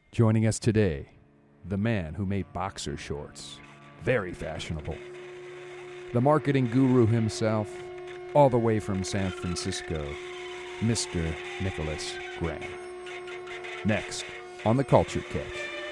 Joining us today, the man who made boxer shorts very fashionable. The marketing guru himself, all the way from San Francisco, Mr. Nicholas Graham. Next on The Culture Catch.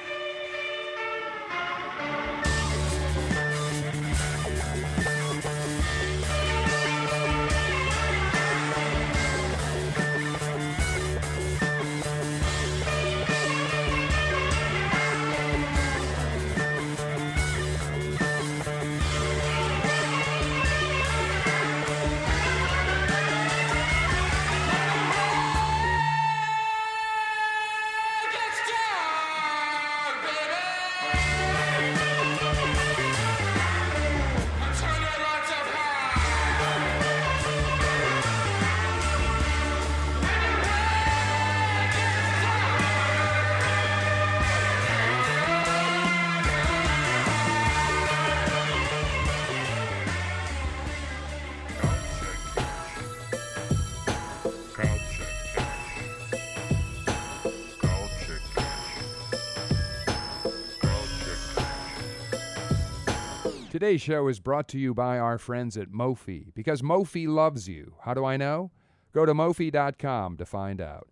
Today's show is brought to you by our friends at Mophie, because Mophie loves you. How do I know? Go to Mophie.com to find out.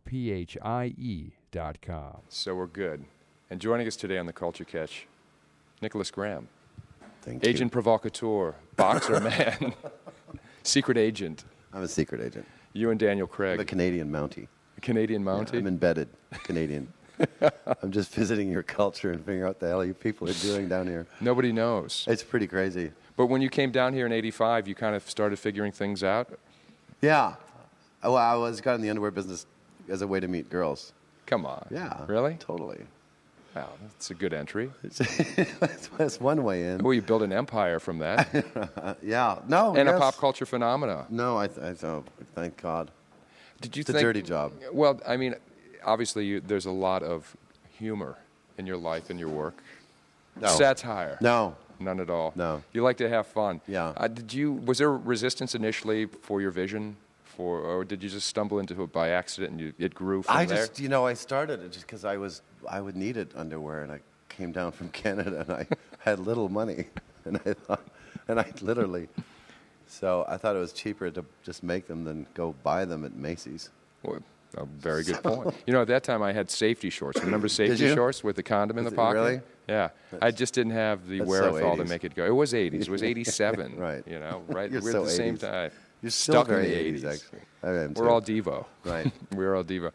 Mophie.com. So we're good. And joining us today on The Culture Catch, Nicholas Graham. Thank you. Agent provocateur, boxer man, secret agent. I'm a secret agent. You and Daniel Craig. I'm a Canadian Mountie. A Canadian Mountie? Yeah, I'm embedded Canadian. I'm just visiting your culture and figuring out what the hell you people are doing down here. Nobody knows. It's pretty crazy. But when you came down here in '85, you kind of started figuring things out? Yeah. Well, I got in the underwear business as a way to meet girls. Come on. Yeah. Really? Totally. Wow, that's a good entry. That's one way in. Well, you built an empire from that. Yeah. No. And yes. a pop culture phenomena. No, I thank God. Did you It's a think, dirty job. Well, I mean, obviously there's a lot of humor in your life and your work. No. Satire. No. None at all. No. You like to have fun. Yeah. Was there resistance initially for your vision, or did you just stumble into it by accident and it grew from there? I started it just because I would needed underwear, and I came down from Canada, and I had little money, and I thought it was cheaper to just make them than go buy them at Macy's. Well, a very good point. You know, at that time I had safety shorts. Remember safety you? shorts with the condom in the pocket? Really? Yeah. I just didn't have the That's wherewithal so to make it go. It was 80s. It was 87. Right. You know, right? You're We're so at the same 80s. time. You're still Stuck very in the 80s, 80s. actually. I am We're too. all Devo. Right. We're all Devo.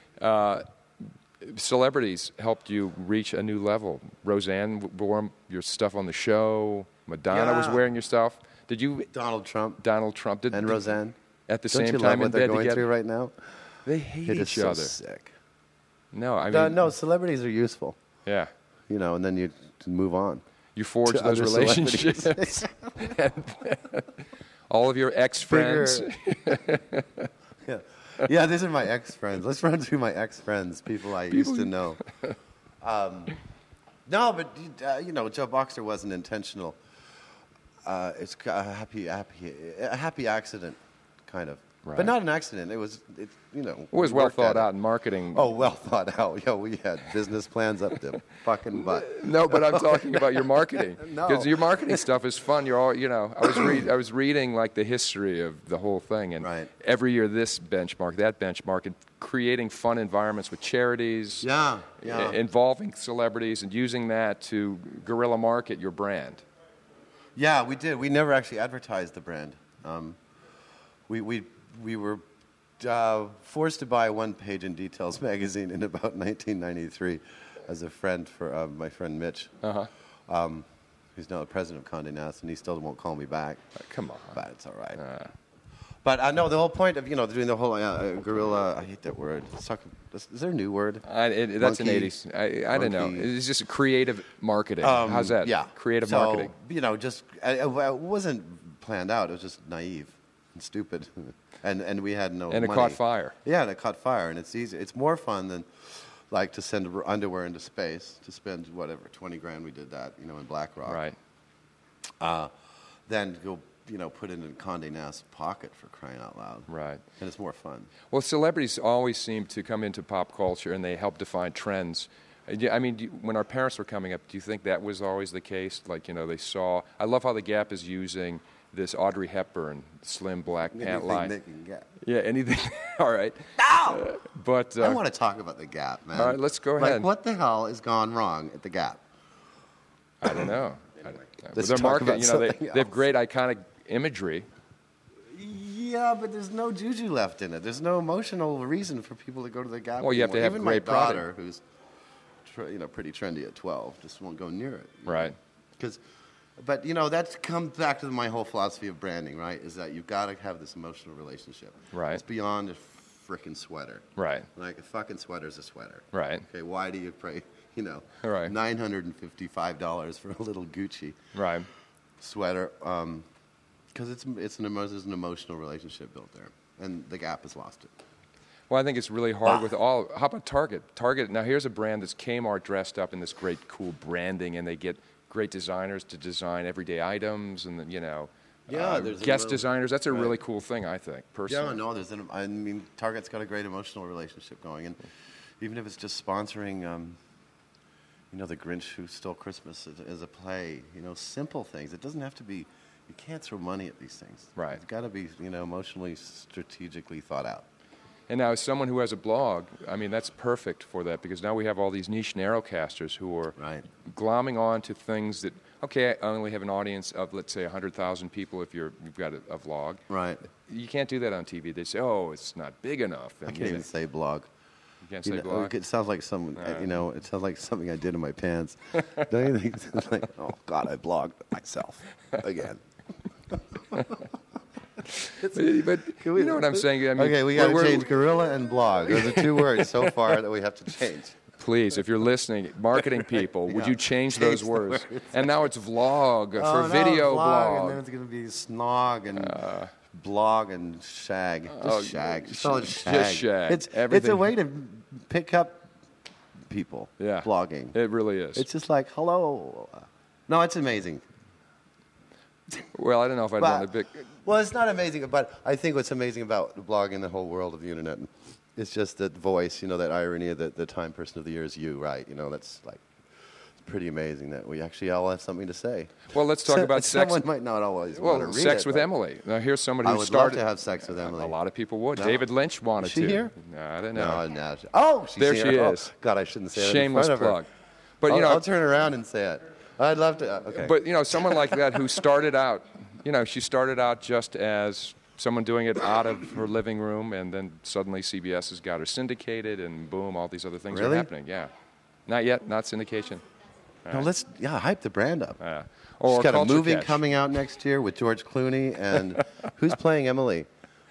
Celebrities helped you reach a new level. Roseanne wore your stuff on the show. Madonna was Yeah. wearing your stuff. Did you? Donald Trump Did Roseanne. at the Don't same you time love what in they're bed going together? through right now? They hate It is each so other. sick. No, I mean, No, celebrities are useful, yeah. and then you move on. You forge To those other relationships. All of your ex-friends. Yeah, these are my ex-friends. Let's run through my ex-friends, people I used to know. No, but Joe Boxer wasn't intentional. It's a happy accident, kind of. Right. But not an accident. It was It was we well worked thought at it. out in marketing. Oh, well thought out. We had business plans up the fucking butt. No, but I'm talking about your marketing. No. Because your marketing stuff is fun. You're all, I was reading like the history of the whole thing, and Right. every year this benchmark, that benchmark, and creating fun environments with charities, Yeah. involving celebrities, and using that to guerrilla market your brand. Yeah, we did. We never actually advertised the brand. We were forced to buy a one-page in Details magazine in about 1993 as a friend for my friend Mitch, who's now the president of Condé Nast, and he still won't call me back. Come on. But it's all right. But no, the whole point of doing the whole guerrilla. I hate that word. Is there a new word? That's Monkey. an 80s. I don't know. Monkey. It's just creative marketing. How's that? Yeah. Creative So, marketing. it wasn't planned out. It was just naive and stupid. And we had no And it money. caught fire. Yeah, and it caught fire. And it's easy. It's more fun than like to send underwear into space, to spend whatever, $20,000 we did that, in BlackRock. Right. Then go put it in Condé Nast's pocket, for crying out loud. Right. And it's more fun. Well, celebrities always seem to come into pop culture and they help define trends. I mean, when our parents were coming up, do you think that was always the case? Like, they saw... I love how the Gap is using this Audrey Hepburn slim black pant line. They can get. Yeah, anything. All right. No! But I want to talk about the Gap, man. All right, let's go ahead. Like, what the hell has gone wrong at the Gap? I don't know. Let's their talk about they something have great iconic imagery. Yeah, but there's no juju left in it. There's no emotional reason for people to go to the Gap. Well, you have to have Even great my daughter, product. who's pretty trendy at 12, just won't go near it. Right. But that comes back to my whole philosophy of branding, right? Is that you've got to have this emotional relationship. Right. It's beyond a frickin' sweater. Right. Like a fucking sweater's a sweater. Right. Okay. Why do you pay? Right. $955 for a little Gucci Right. sweater? Because there's an emotional relationship built there, and the Gap has lost it. Well, I think it's really hard with all... How about Target? Target, now here's a brand that's Kmart dressed up in this great, cool branding, and they get great designers to design everyday items and, there's guest designers. That's a really cool thing, I think, personally. Yeah, no, Target's got a great emotional relationship going, and even if it's just sponsoring, The Grinch Who Stole Christmas as a play, simple things. It doesn't have to be, you can't throw money at these things. Right. It's got to be, emotionally, strategically thought out. And now, as someone who has a blog, I mean, that's perfect for that, because now we have all these niche narrowcasters who are glomming on to things that, okay, I only have an audience of, let's say, 100,000 people if you've got a vlog. Right. You can't do that on TV. They say, oh, it's not big enough. And I can't even say blog. You can't say blog? It sounds like it sounds like something I did in my pants. Don't you think? It's like, oh, God, I blogged myself again. But you know what I'm saying? I mean, okay, we got to change gorilla and blog. Those are two words so far that we have to change. Please, if you're listening, marketing people, would you change those words? And now it's vlog for video blog. And then it's going to be snog and blog and shag. Just shag. Just call it shag. Just shag. It's a way to pick up people. Yeah. Blogging. It really is. It's just like, hello. No, it's amazing. Well, I don't know if I'd want to pick... Well, it's not amazing, but I think what's amazing about blogging, the whole world of the internet, is just that voice, that irony of the Time Person of the Year is you, right? That's like pretty amazing that we actually all have something to say. Well, let's talk about sex. Someone might not always want to read sex it, with Emily. Now, here's somebody who I would started... love to have sex with Emily. A lot of people would. No. David Lynch wanted is she to. Here? No, I don't know. No. Oh, she's there here. she is. Oh, God, I shouldn't say that Shameless in front of plug. her. But, I'll turn around and say it. I'd love to. Okay. But, someone like that who started out, she started out just as someone doing it out of her living room, and then suddenly CBS has got her syndicated, and boom, all these other things are happening. Yeah. Not yet, not syndication. No, let's hype the brand up. Or she's got a movie Catch. coming out next year with George Clooney, and who's playing Emily?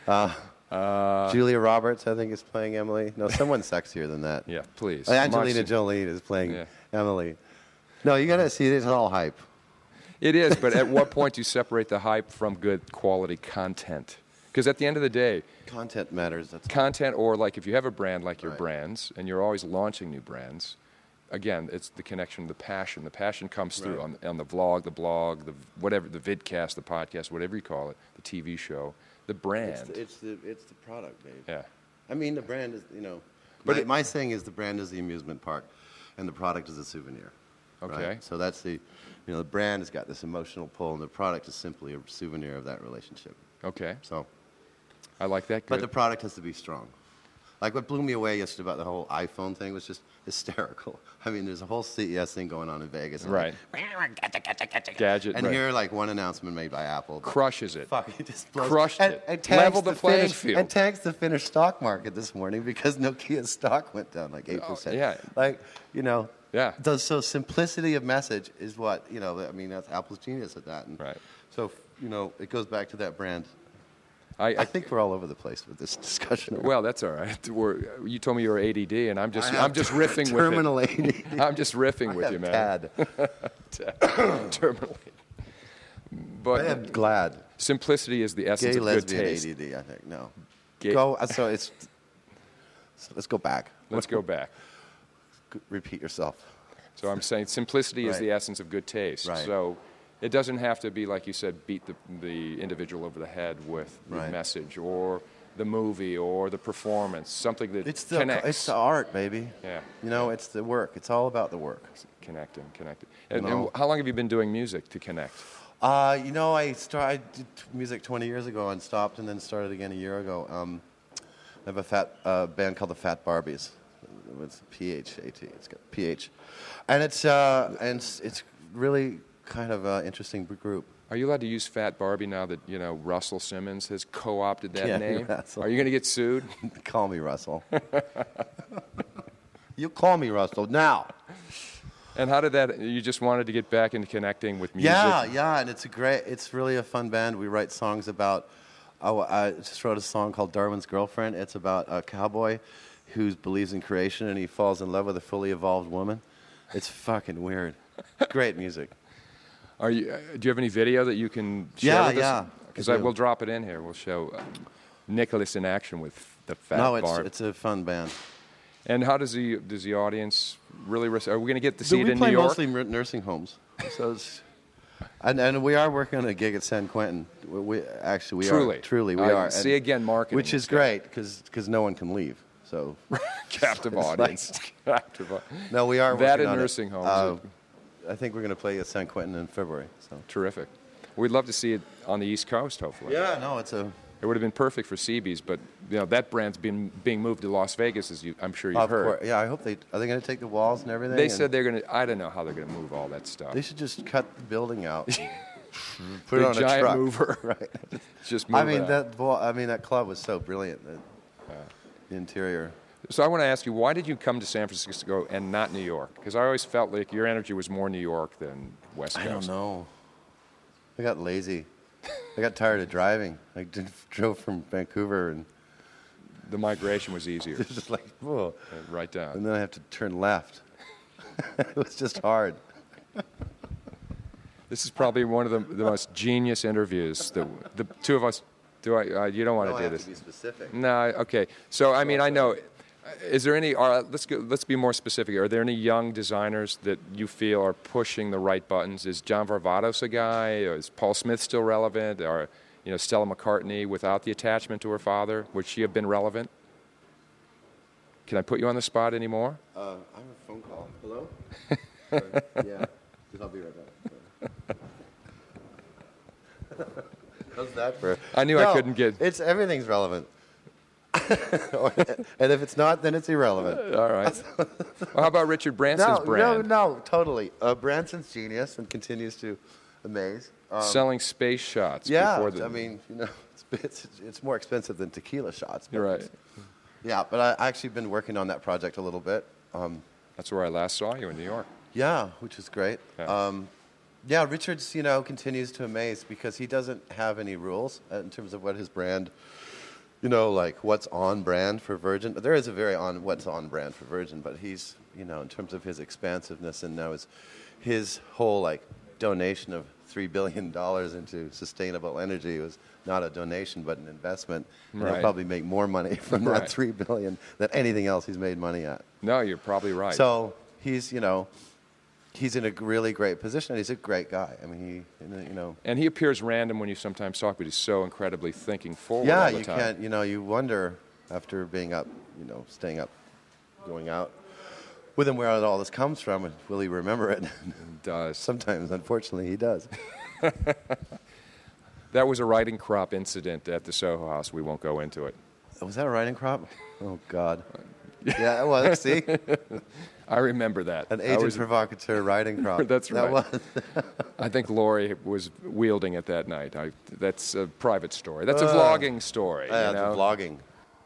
Julia Roberts, I think, is playing Emily. No, someone sexier than that. Yeah, please. Angelina Jolie is playing Emily. No, you got to see it's all hype. It is, but at what point do you separate the hype from good quality content? Because at the end of the day... Content matters. Content, or like if you have a brand like your brands, and you're always launching new brands, again, it's the connection, the passion. The passion comes through on the vlog, the blog, the whatever, the vidcast, the podcast, whatever you call it, the TV show, the brand. It's the product, babe. Yeah. I mean, the brand is, But my saying is the brand is the amusement park, and the product is a souvenir. Okay. Right? So that's the brand has got this emotional pull, and the product is simply a souvenir of that relationship. Okay. So, I like that. Good. But the product has to be strong. Like what blew me away yesterday about the whole iPhone thing was just hysterical. I mean, there's a whole CES thing going on in Vegas. And right. Gadget. And here, one announcement made by Apple. Crushes it. Fuck, it just blows. Crushed it. And Leveled the playing field. And tags the Finnish stock market this morning because Nokia's stock went down 8%. Yeah. Yeah. So simplicity of message is what, that's Apple's genius at that. And right. So, it goes back to that brand. I think we're all over the place with this discussion. Well, that's all right. You told me you were ADD, and I'm just riffing with it. Terminal ADD. I'm just riffing with you, man. TAD. Terminal. But I am glad. Simplicity is the essence of good taste. Gay lesbian ADD, I think. No. Gay. So let's go back. Let's go back. Repeat yourself. So I'm saying simplicity is the essence of good taste. Right. So It doesn't have to be, like you said, beat the individual over the head with the Right. message or the movie or the performance, something that connects. It's the art, baby. Yeah. You know, it's the work. It's all about the work. Connecting. And No. how long have you been doing music to connect? You know, I did music 20 years ago and stopped, and then started again a year ago. I have a band called the Fat Barbies. It's PHAT. It's got PH, and it's really kind of an interesting group. Are you allowed to use Fat Barbie now that, Russell Simmons has co-opted that Yeah, name? Russell. Are you going to get sued? Call me Russell. You call me Russell now. And how did that, you just wanted to get back into connecting with music? Yeah, and it's really a fun band. We write songs about, I just wrote a song called Darwin's Girlfriend. It's about a cowboy who believes in creation and he falls in love with a fully evolved woman. It's fucking weird. Great music. Do you have any video that you can share with us? Yeah. Because we'll drop it in here. We'll show Nicholas in action with the Fat Barbie. It's a fun band. And how does the audience really? Are we going to get to see it in New We play York? mostly nursing homes, so and we are working on a gig at San Quentin. We truly we are. See again, marketing, which is great because no one can leave. So captive audience. Captive. No, we are that working in on nursing it. homes. I think we're going to play at San Quentin in February. So Terrific. We'd love to see it on the East Coast, hopefully. yeah, no, it It would have been perfect for CB's, but that brand's being moved to Las Vegas, as I'm sure you've heard. course. Yeah, I hope are they going to take the walls and everything? They said they're going to. I don't know how they're going to move all that stuff. they should just cut the building out, put Big it on a giant truck. mover. Right. Just move it out. that club was so brilliant. The interior. So I want to ask you, why did you come to San Francisco and not New York? Because I always felt like your energy was more New York than West Coast. I don't know. I got lazy. I got tired of driving. I drove from Vancouver and The migration was easier. it was just like, whoa. Right down. And then I have to turn left. It was just hard. This is probably one of the most genius interviews. The two of us. You don't want to do this. To be specific. No. Okay. So I mean, I know. Is there any? Let's be more specific. Are there any young designers that you feel are pushing the right buttons? Is John Varvatos a guy? Or is Paul Smith still relevant? Or Stella McCartney without the attachment to her father, would she have been relevant? Can I put you on the spot anymore? I have a phone call. Hello? Yeah. I'll be right back. How's that for? I knew I couldn't get. Everything's relevant. And if it's not, then it's irrelevant. All right. Well, how about Richard Branson's brand? No, totally. Branson's genius and continues to amaze. Selling space shots. Yeah, Before the, I mean, it's more expensive than tequila shots. You're right. Yeah, but I actually been working on that project a little bit. That's where I last saw you in New York. Yeah, which is great. Yeah. Richard's, continues to amaze because he doesn't have any rules in terms of what his brand, like what's on brand for Virgin. There is a very what's on brand for Virgin, but he's, in terms of his expansiveness and now his whole donation of $3 billion into sustainable energy was not a donation but an investment. And Right. he'll probably make more money from Right. that $3 billion than anything else he's made money at. No, you're probably right. So he's, he's in a really great position. And he's a great guy. I mean, And he appears random when you sometimes talk, but he's so incredibly thinking forward yeah, all the you time. can't, you wonder after being up, staying up, going out with him where all this comes from, and will he remember it? It does. Sometimes, unfortunately, he does. That was a riding crop incident at the Soho House. We won't go into it. Was that a riding crop? Oh, God. Yeah, it was. See? I remember that. An agent provocateur riding crop. That's right. That was. I think Lori was wielding it that night. That's a private story. That's a vlogging story. Yeah, it's vlogging.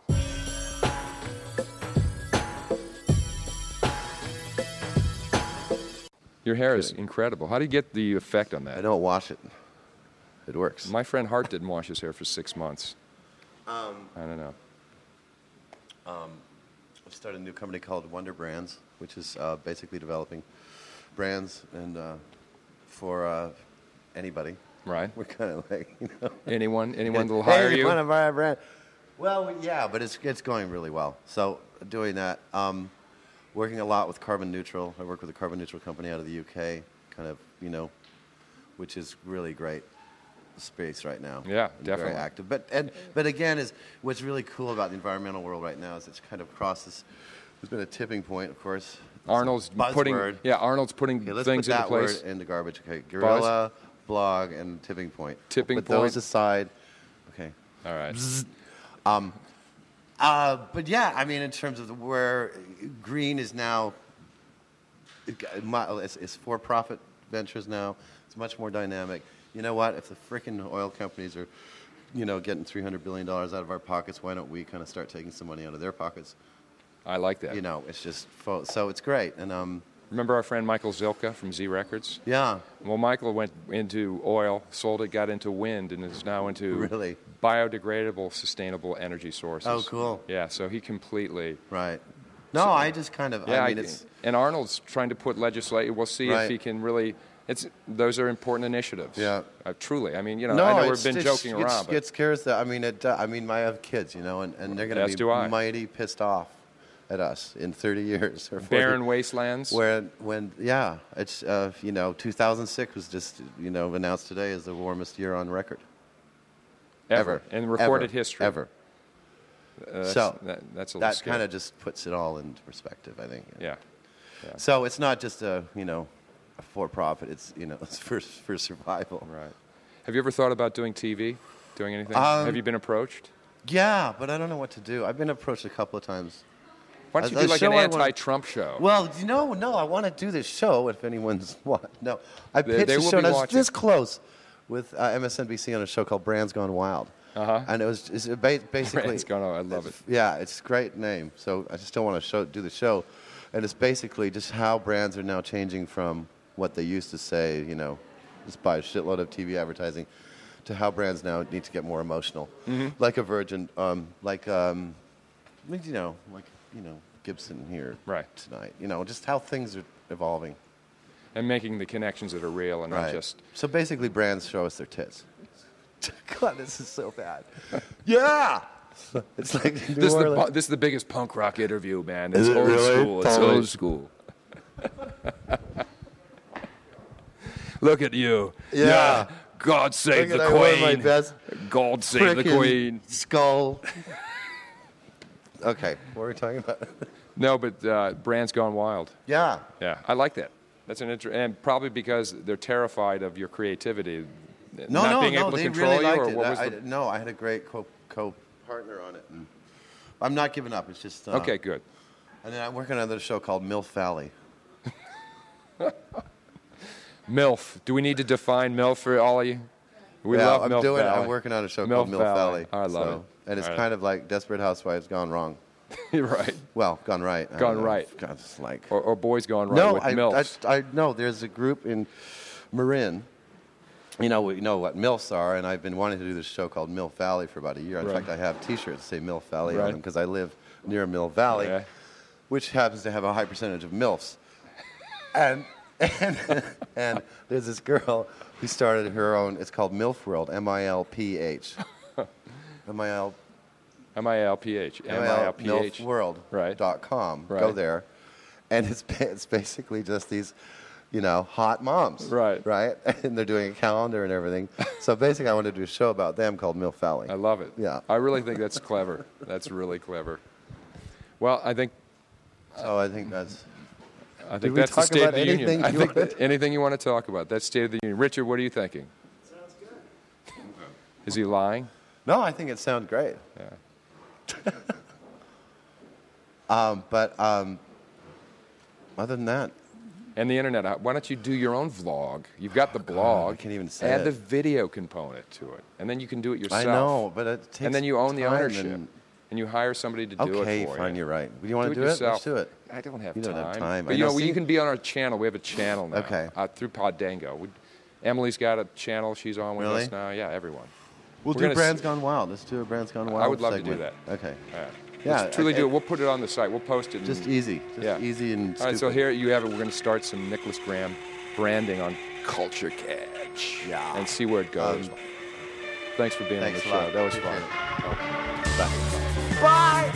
Your hair is incredible. How do you get the effect on I that? don't wash it. It works. My friend Hart didn't wash his hair for 6 months. I don't know. I've started a new company called Wonder Brands, which is basically developing brands and for anybody. Right. We're kind of like, Anyone that'll hire hey, you? want to buy a brand? Well, yeah, but it's going really well. So doing that, working a lot with Carbon Neutral. I work with a carbon neutral company out of the UK. Kind of, which is really great space right now. Yeah, And definitely. very active. But again, is what's really cool about the environmental world right now is it's kind of crosses. There's been a tipping point, of course. Arnold's Buzzword. Arnold's putting Okay, let's things put into that place. word into garbage. Okay, guerrilla, blog, and tipping point. Tipping Put point. those aside. Okay. All right. But yeah, I mean, in terms of where green is now, it's for-profit ventures now. It's much more dynamic. You know what? If the frickin' oil companies are, getting $300 billion out of our pockets, why don't we kind of start taking some money out of their pockets? I like that. It's just so it's great. And Remember our friend Michael Zilka from Z Records? yeah, Well, Michael went into oil, sold it, got into wind, and is now into Really? biodegradable, sustainable energy sources. Oh, cool. Yeah, so he completely. right. No, I just kind of. Yeah, I mean, it's and Arnold's trying to put legislation. We'll see if Right. he can really. Those are important initiatives. Yeah. Truly. I mean, no, I know it's- we've been it's- joking around, but It scares the. I mean, I have kids, and they're going As to do be I. mighty pissed off at us in 30 years or 40. barren wastelands. It's 2006 was just announced today as the warmest year on record ever in recorded Ever. history. ever. That's, So, that's a little That scary. kind of just puts it all into perspective, I think. Yeah. So it's not just a for-profit. It's it's for survival. Right. Have you ever thought about doing TV? Doing anything? Have you been approached? Yeah, but I don't know what to do. I've been approached a couple of times. Why don't you A do like show an I want- anti-Trump show? Well, no, I want to do this show. If anyone's what? No, I pitched they a will show. be And I was watching. this close with MSNBC on a show called Brands Gone Wild. And it's basically. Brands Gone Wild, I love it. Yeah, it's a great name. So I just don't want to do the show, and it's basically just how brands are now changing from what they used to say, just buy a shitload of TV advertising, to how brands now need to get more emotional, like a Virgin, like Gibson here Right. tonight. Just how things are evolving. And making the connections that are real and not Right. just. So basically, brands show us their tits. God, this is so bad. Yeah. It's like New This Orleans. is the biggest punk rock interview, man. It's Is it old really? school. It's Totally. old school. Look at you. Yeah. God save Look the at I wore my queen. best God save the frickin' queen. skull. Okay, what were we talking about? No, but Brands Gone Wild. Yeah. Yeah, I like that. That's and probably because they're terrified of your creativity. not being able to they control really you, liked or it. what was I had a great co-partner on it. And I'm not giving up. It's just Okay, good. And then I'm working on another show called MILF Valley. MILF. Do we need to define MILF for all of you? We Yeah, love I'm MILF Valley. I'm working on a show called MILF MILF Valley. I love it. And it's All right. kind of like Desperate Housewives gone wrong. You're right. Well, gone right. I Gone don't know. right. God, it's like Or Boys Gone Right no, with MILFs. I know. There's a group in Marin. We know what MILFs are, and I've been wanting to do this show called MILF Valley for about a year. In Right. fact, I have T-shirts that say MILF Valley on Right. them because I live near Mill Valley, Yeah. which happens to have a high percentage of MILFs. And there's this girl who started her own. It's called MILF World, MILPH. MIL. MILPH. MILPH. MILFworld.com. Right. Go there, and it's basically just these, hot moms. Right. Right. And they're doing a calendar and everything. So basically, I wanted to do a show about them called MILF Valley. I love it. Yeah. I really think that's clever. That's really clever. Well, I think So I think that's. Did we that's the talk State of about the Union. anything I you think wanted? anything you want to talk about. That's State of the Union. Richard, what are you thinking? Sounds good. Is he lying? No, I think it sounds great. Yeah. But other than that, And the internet. Why don't you do your own vlog? You've got the blog. I can't even say Add it. the video component to it, and then you can do it yourself. I know, but it takes And then you own the time ownership, and- and you hire somebody to do it for Okay, you. fine, you're right. Do you want to do it? yourself. Let's do it. I don't have You time. don't have time. But I know, you see? can be on our channel. We have a channel now. Okay. Through Poddango. Emily's got a channel. She's on with Really? us now. Yeah, everyone. We'll We're do gonna Brands Gone Wild. Let's do a Brands Gone Wild I would love to do segment. that. Okay. Yeah. Yeah, Let's truly I- do it. We'll put it on the site. We'll post it. Just and- easy. Just Yeah. easy and All right, so stupid. here you have it. We're going to start some Nicholas Graham branding on Culture Catch. Yeah. And see where it goes. Thanks for being on the Thanks a show. lot. That was Appreciate fun. it. Bye.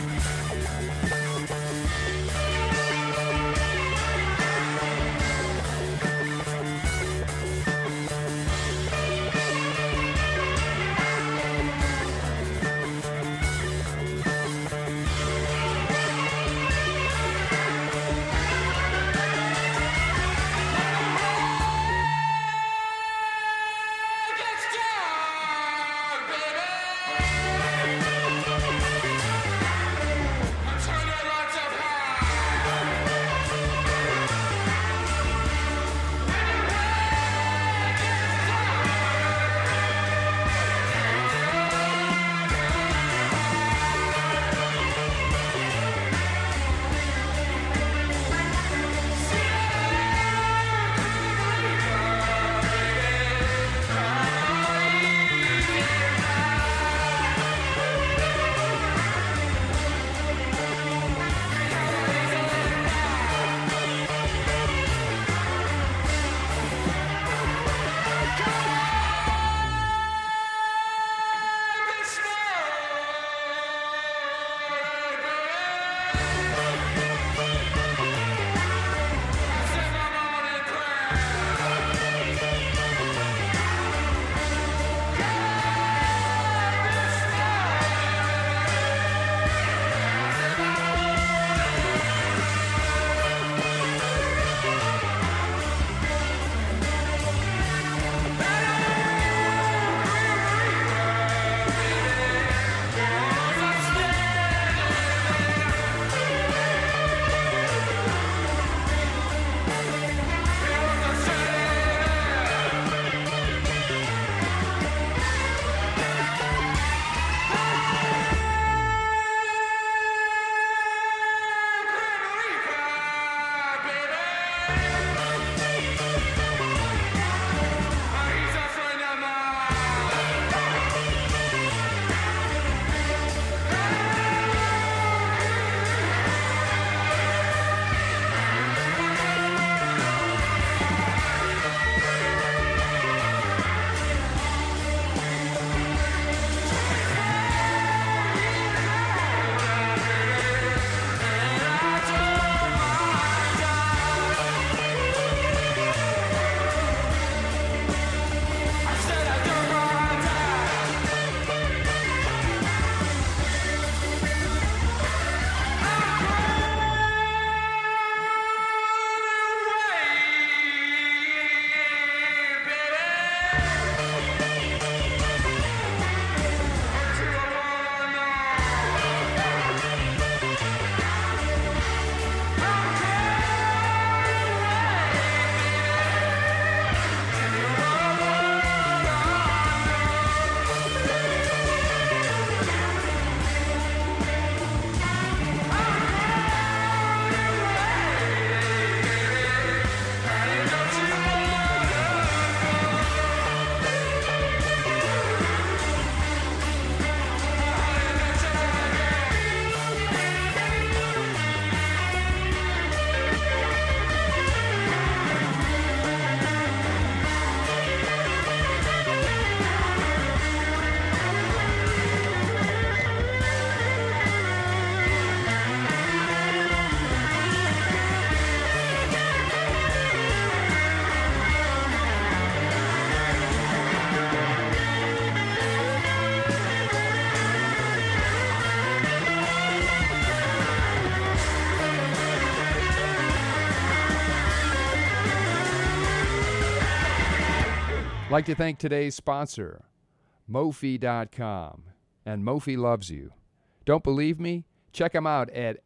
Like to thank today's sponsor, Mophie.com. And Mophie loves you. Don't believe me? Check them out at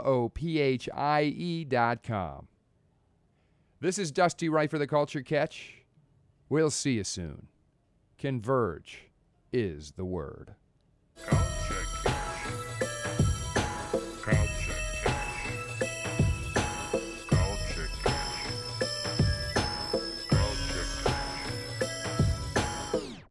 mophie.com. This is Dusty Wright for the Culture Catch. We'll see you soon. Converge is the word.